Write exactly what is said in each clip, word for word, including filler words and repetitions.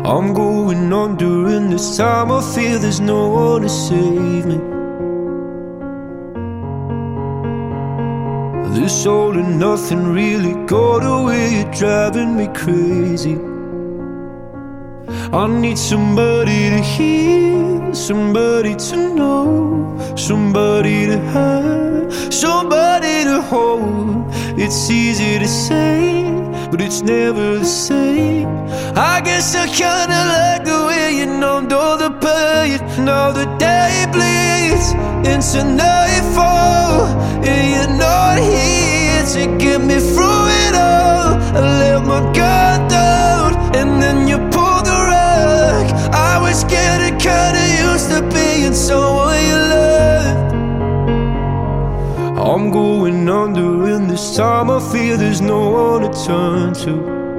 I'm going on during this time. I feel there's no one to save me. This all and nothing really got away. You're driving me crazy. I need somebody to hear, somebody to know, somebody to have, somebody to hold. It's easy to say, but it's never the same. I guess I kinda like the way you numbed all the pain. Now the day bleeds into nightfall, and you're not here to get me through it all. I let my guard down, and then you pulled the rug. I was getting kinda used to being someone you loved. I'm going under in this time. I feel there's no one to turn to.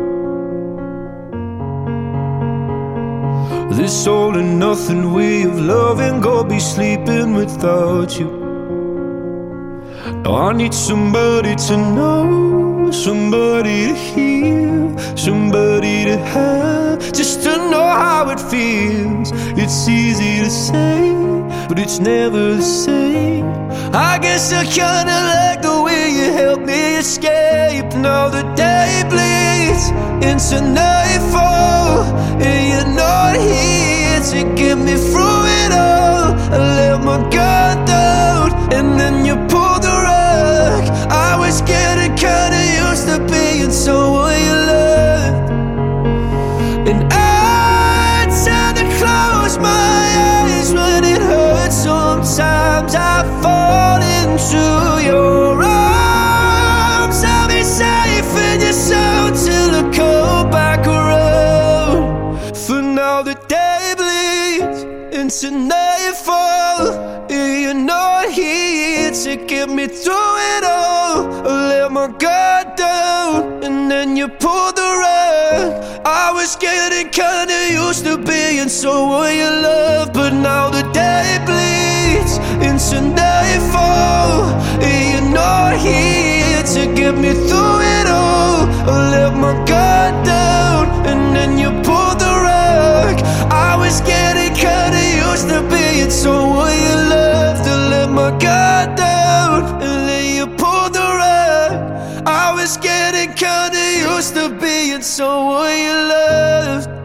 This all and nothing way of loving, go be sleeping without you. Now I need somebody to know, somebody to hear, somebody to have, just to know how it feels. It's easy to say, but it's never the same. I guess I kinda like the way you help me escape. Now the day bleeds into nightfall, and you're not here to get me through it all. I let my guard down, and then you pulled the rug. I was getting kinda used to being someone you loved. And I tend to close my eyes when it hurts. Sometimes I fall into your arms. I'll be safe in your soul till I come back around. For now the day bleeds into nightfall, and you're not here to get me through it all. I let my guard down, and then you pulled the rug. I was getting kinda used to being someone you love, but now the day bleeds into nightfall, and you're not here to get me through it all. I let my guard down, and then you pulled the rug. I was getting kinda used to being someone you loved. I let my guard down, and then you pulled the rug. I was getting kinda used to being someone you loved.